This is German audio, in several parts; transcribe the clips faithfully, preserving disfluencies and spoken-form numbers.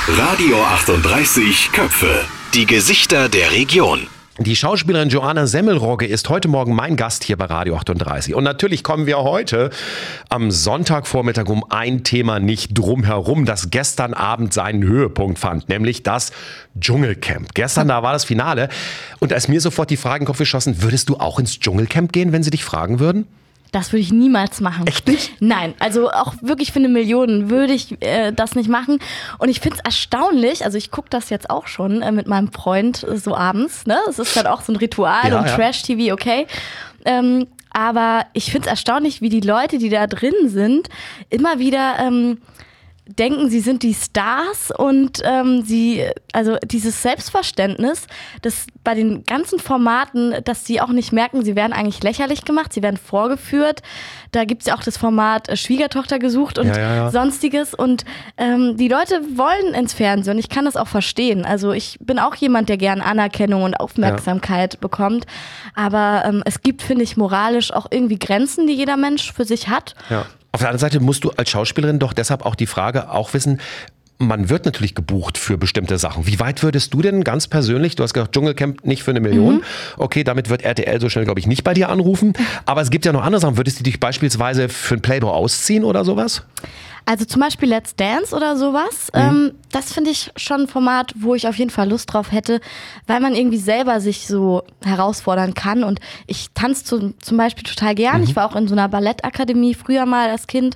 Radio achtunddreißig Köpfe. Die Gesichter der Region. Die Schauspielerin Joanna Semmelrogge ist heute Morgen mein Gast hier bei Radio achtunddreißig. Und natürlich kommen wir heute am Sonntagvormittag um ein Thema nicht drum herum, das gestern Abend seinen Höhepunkt fand, nämlich das Dschungelcamp. Gestern, da war das Finale. Und da ist mir sofort die Frage in den Kopf geschossen, würdest du auch ins Dschungelcamp gehen, wenn sie dich fragen würden? Das würde ich niemals machen. Echt nicht? Nein, also auch wirklich für eine Million würde ich äh, das nicht machen. Und ich finde es erstaunlich, also ich gucke das jetzt auch schon äh, mit meinem Freund äh, so abends. Ne? Es ist dann auch so ein Ritual Ja, und ja. Trash-T V, okay. Ähm, aber ich finde es erstaunlich, wie die Leute, die da drin sind, immer wieder ähm, denken, sie sind die Stars und ähm, sie, also dieses Selbstverständnis, das bei den ganzen Formaten, dass sie auch nicht merken, sie werden eigentlich lächerlich gemacht, sie werden vorgeführt. Da gibt es ja auch das Format äh, Schwiegertochter gesucht und Ja, ja, ja. sonstiges. Und ähm, die Leute wollen ins Fernsehen und ich kann das auch verstehen. Also ich bin auch jemand, der gern Anerkennung und Aufmerksamkeit bekommt. Aber ähm, es gibt, finde ich, moralisch auch irgendwie Grenzen, die jeder Mensch für sich hat. Ja. Auf der anderen Seite musst du als Schauspielerin doch deshalb auch die Frage auch wissen, man wird natürlich gebucht für bestimmte Sachen. Wie weit würdest du denn ganz persönlich, du hast gesagt, Dschungelcamp nicht für eine Million, mhm. okay, damit wird R T L so schnell, glaube ich, nicht bei dir anrufen, aber es gibt ja noch andere Sachen. Würdest du dich beispielsweise für ein Playboy ausziehen oder sowas? Also zum Beispiel Let's Dance oder sowas, mhm. ähm, das finde ich schon ein Format, wo ich auf jeden Fall Lust drauf hätte, weil man irgendwie selber sich so herausfordern kann und ich tanze zum, zum Beispiel total gern. Mhm. Ich war auch in so einer Ballettakademie früher mal als Kind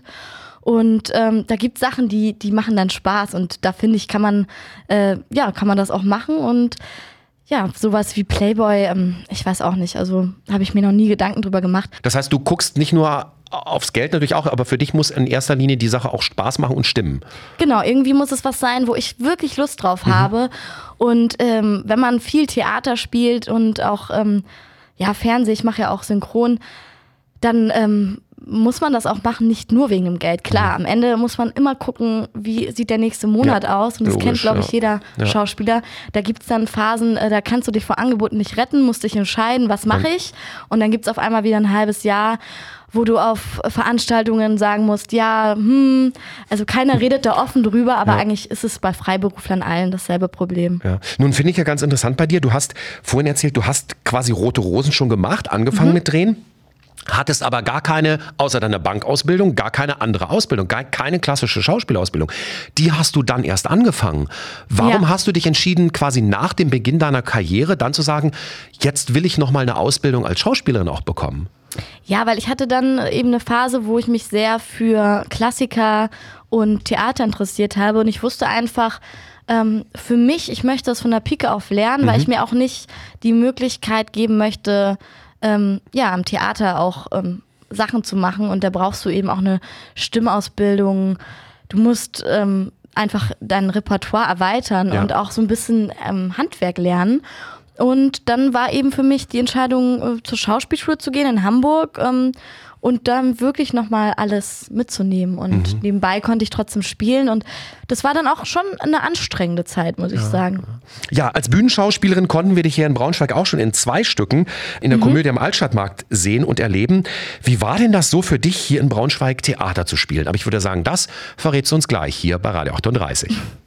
und ähm, da gibt es Sachen, die, die machen dann Spaß und da finde ich, kann man, äh, ja, kann man das auch machen und ja, sowas wie Playboy, ähm, ich weiß auch nicht, also habe ich mir noch nie Gedanken drüber gemacht. Das heißt, du guckst nicht nur aufs Geld natürlich auch, aber für dich muss in erster Linie die Sache auch Spaß machen und stimmen. Genau, irgendwie muss es was sein, wo ich wirklich Lust drauf mhm. habe. Und ähm, wenn man viel Theater spielt und auch ähm, ja, Fernsehen, ich mache ja auch Synchron, dann ähm, muss man das auch machen, nicht nur wegen dem Geld. Klar, am Ende muss man immer gucken, wie sieht der nächste Monat ja, aus. Und das logisch, kennt, glaube ich, ja. jeder ja. Schauspieler. Da gibt es dann Phasen, äh, da kannst du dich vor Angeboten nicht retten, musst dich entscheiden, was mache ich. Und dann gibt es auf einmal wieder ein halbes Jahr, wo du auf Veranstaltungen sagen musst, ja, hm, also keiner redet da offen drüber, aber ja. eigentlich ist es bei Freiberuflern allen dasselbe Problem. Ja. Nun finde ich ja ganz interessant bei dir, du hast vorhin erzählt, du hast quasi Rote Rosen schon gemacht, angefangen mhm. mit Drehen. Hattest aber gar keine, außer deiner Bankausbildung, gar keine andere Ausbildung, gar keine klassische Schauspielausbildung. Die hast du dann erst angefangen. Warum ja. hast du dich entschieden, quasi nach dem Beginn deiner Karriere dann zu sagen, jetzt will ich nochmal eine Ausbildung als Schauspielerin auch bekommen? Ja, weil ich hatte dann eben eine Phase, wo ich mich sehr für Klassiker und Theater interessiert habe und ich wusste einfach, ähm, für mich, ich möchte das von der Pike auf lernen, mhm. weil ich mir auch nicht die Möglichkeit geben möchte, Ähm, ja, am Theater auch ähm, Sachen zu machen und da brauchst du eben auch eine Stimmausbildung. Du musst ähm, einfach dein Repertoire erweitern ja. und auch so ein bisschen ähm, Handwerk lernen. Und dann war eben für mich die Entscheidung, äh, zur Schauspielschule zu gehen in Hamburg ähm, und dann wirklich nochmal alles mitzunehmen. Und mhm. nebenbei konnte ich trotzdem spielen und das war dann auch schon eine anstrengende Zeit, muss ich ja. sagen. Ja, als Bühnenschauspielerin konnten wir dich hier in Braunschweig auch schon in zwei Stücken in der mhm. Komödie am Altstadtmarkt sehen und erleben. Wie war denn das so für dich, hier in Braunschweig Theater zu spielen? Aber ich würde sagen, das verrätst du uns gleich hier bei Radio achtunddreißig.